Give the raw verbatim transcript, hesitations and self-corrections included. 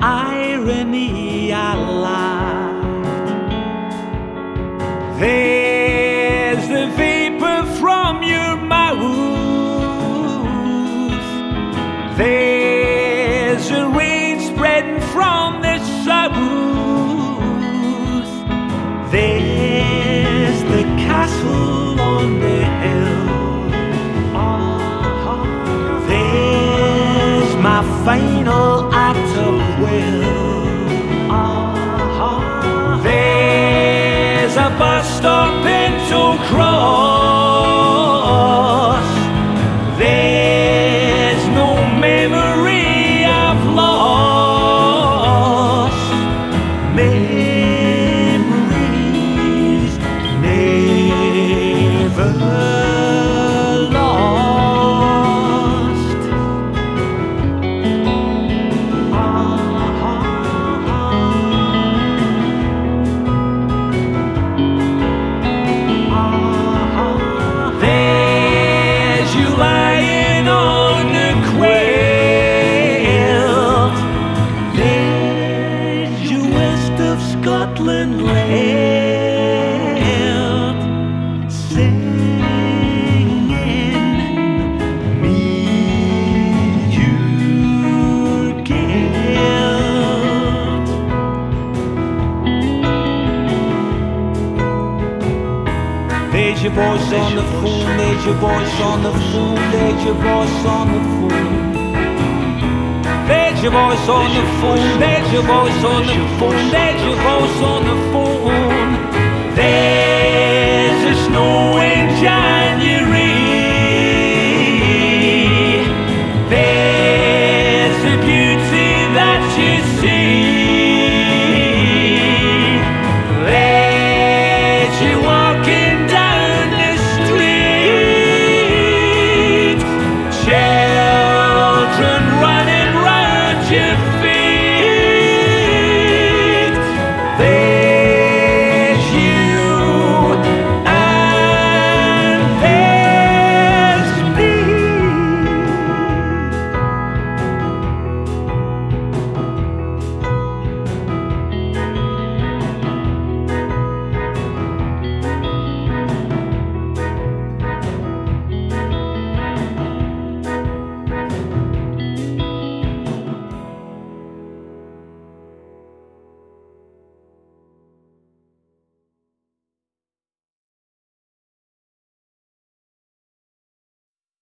irony I liked. There's the vapor from your mouth. There's a rain spreading from the south. There's the castle on the hill. There's my final act of will. There's a bus stop into cross. There's no memory I've lost. Memories never lost. There's you lying on the quilt. There's you west of Scotland lilt, singing me your guilt. There's your voice on the phone, there's your voice on the phone, there's your voice on the phone. There's your voice on the phone, there's your voice on the phone, there's your voice on the phone. There's a snowing giant.